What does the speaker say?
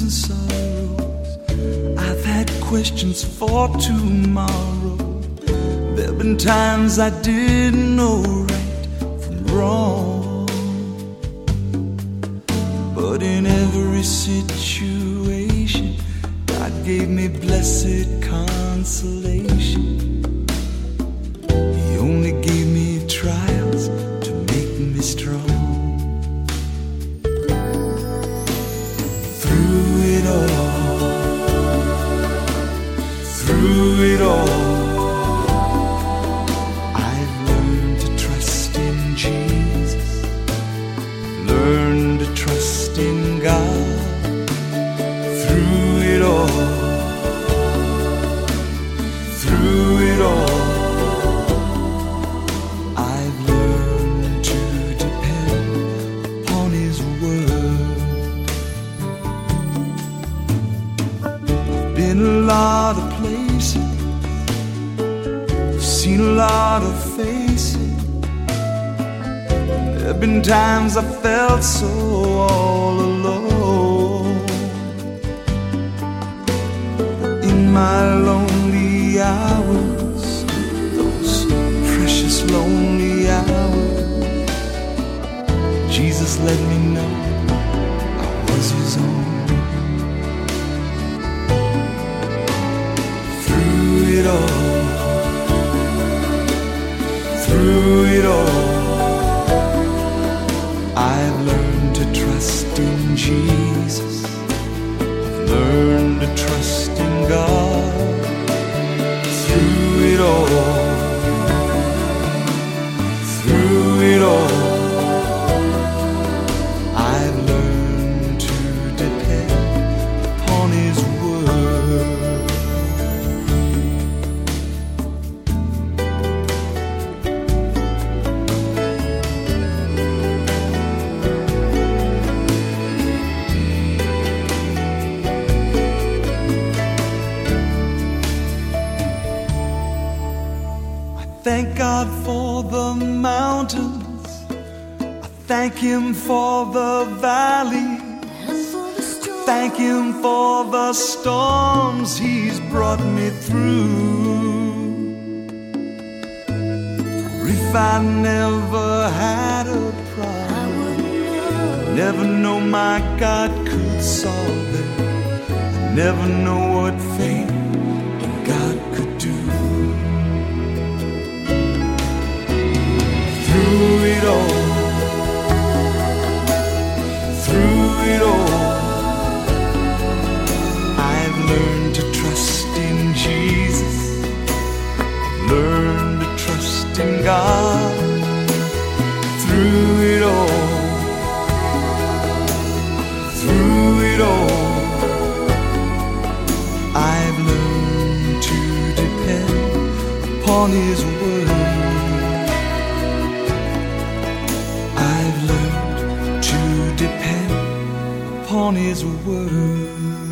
and sorrows. I've had questions for tomorrow. There've been times I didn't know right from wrong, but in every situation God gave me blessed consolation. He only gave me trials to make me strong. Through it all, I've learned to trust in Jesus, learned to trust in God. Through it all, I've learned to depend upon His word. I've been a lot of places, seen a lot of faces. There've been times I felt so all alone. In my lonely hours, those precious lonely hours, Jesus let me know I was His own. Through it all, I've learned to trust in Jesus, I've learned to trust in God. Through it all, I've learned to depend upon His word. Thank God for the mountains, I thank Him for the valley, thank Him for the storms He's brought me through. For if I never had a problem, I'd never know my God could solve it. I'd never know what faith in God could do. Through it all, I've learned to trust in Jesus, I've learned to trust in God. Through it all, I've learned to depend upon His word. I've learned to depend upon His word.